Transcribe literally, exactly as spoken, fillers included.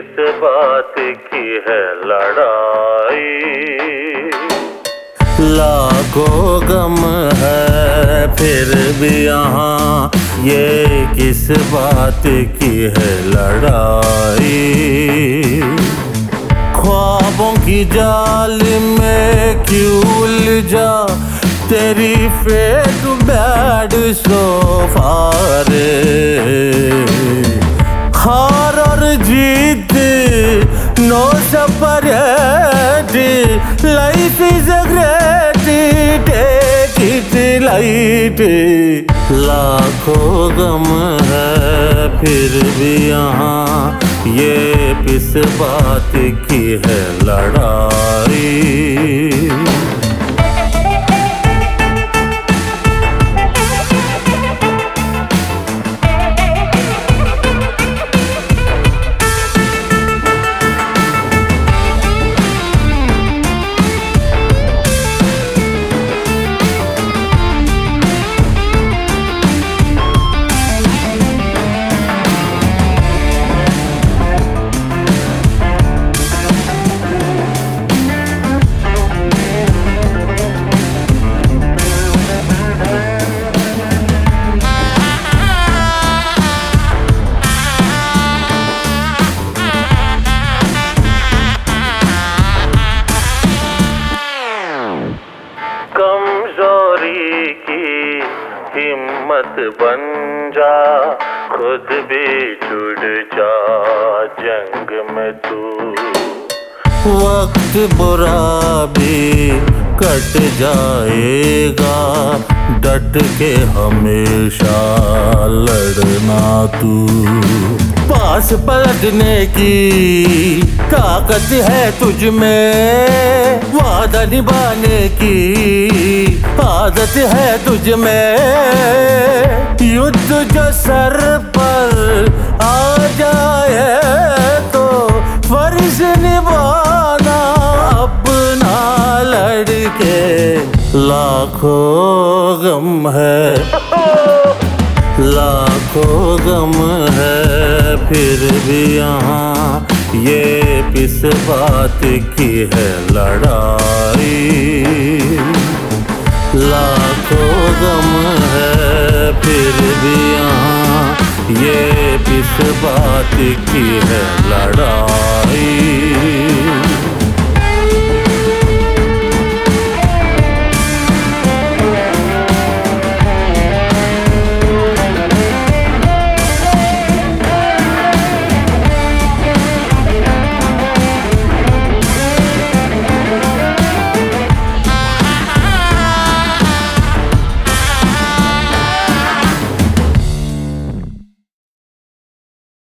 किस बात की है लड़ाई। लाखों गम है फिर भी यहाँ ये किस बात की है लड़ाई। ख्वाबों की जाल में क्यों उलझा तेरी फेट बैड सो फारे। हार और जीत no separate life is a great take it light. लाखों गम है फिर भी यहाँ ये किस बात की है लड़ाई। कमजोरी की हिम्मत बन जा खुद भी जुड़ जा जंग में तू। वक्त बुरा भी कट जाएगा डट के हमेशा लड़ना तू। पास पलटने की ताकत है तुझ में वादा निभाने की आदत है तुझ में। युद्ध जो सर पर आ जाए तो फर्ज निभाना अपना लड़के। लाखों गम है लाखों गम है फिर भी यहाँ ये किस बात की है लड़ाई। लाखों गम है फिर भी यहाँ ये किस बात की है लड़ाई।